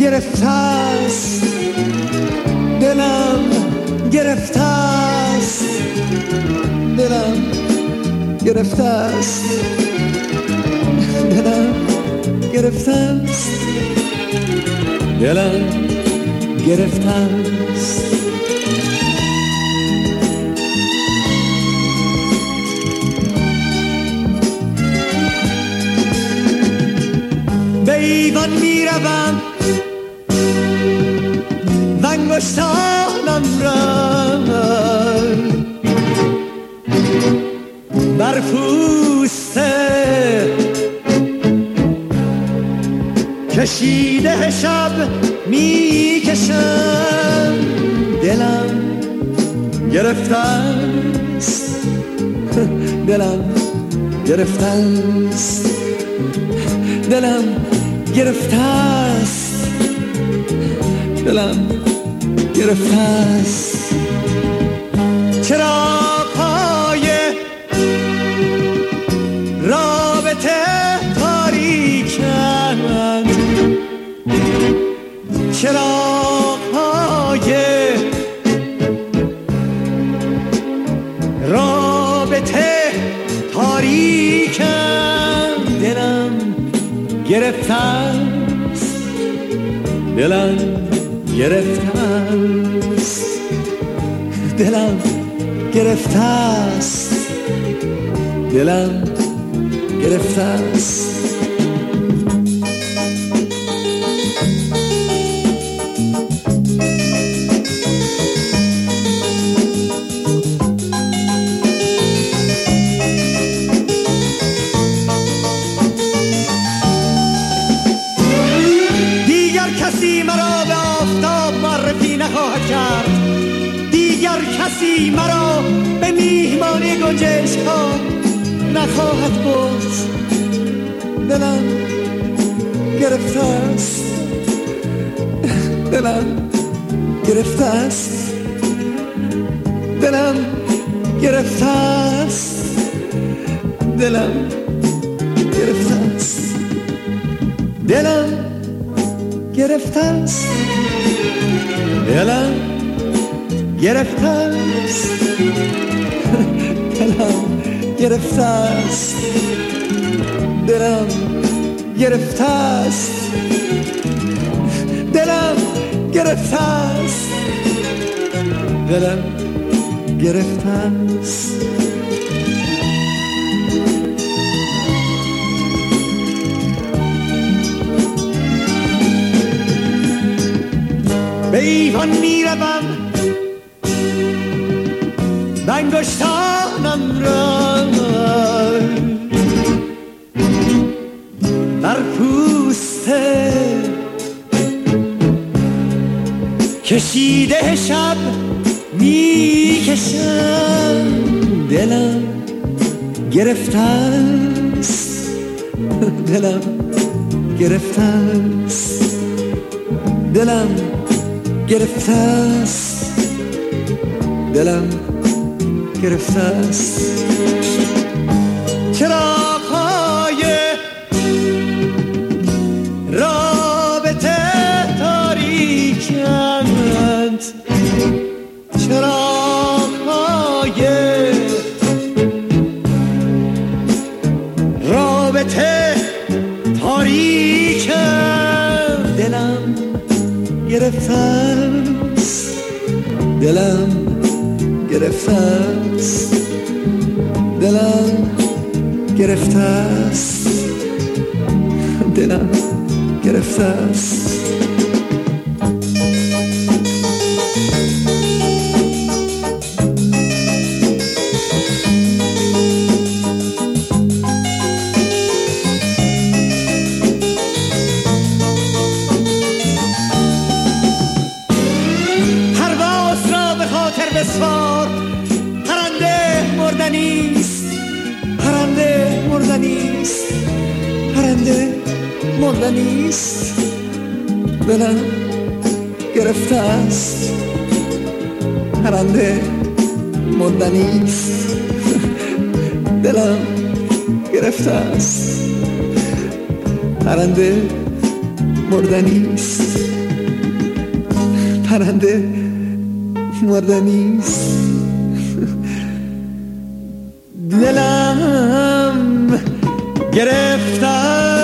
گرفته است، دلم گرفته است، دلم گرفته است، دلم گرفته است، دلم گرفته است. به ایوان می روم و انگشتانم را بر پوست کشیده شب می کشم. دلم گرفته است، دلم گرفته است، دلم گرفته است، دلم گرفته است. چراغ‌های رابطه تاریکند، چراغ‌های رابطه تاریکند. دلم گرفته است، دلم گرفته است، دلم گرفته است، دلم گرفته است. کسی مرا به میهمانی گنجشک ها نخواهد برد. دلم گرفته است، دلم گرفته است، دلم گرفته است، دلم گرفته است، دلم گرفته است، دلم گرفته است، دلم گرفته است، دلم گرفته است، دلم گرفته است، دلم گرفته است. به ایوان می روم انگشتانم را بر پوست کشیده شب می کشم. دلم گرفته است، دلم گرفته است، دلم گرفته است، دلم گرفته است. چراغ‌های رابطه تاریکند، چراغ‌های رابطه تاریکند. دلم گرفته است، دلم گرفته است، دلم گرفته است، دلم گرفته است. بسوار پرنده مردنیست، پرنده مردنیست، پرنده مردنیست. دلم گرفته است، پرنده مردنیست، دلم گرفته است، پرنده مردنیست، پرنده مردنیست. دلم گرفتم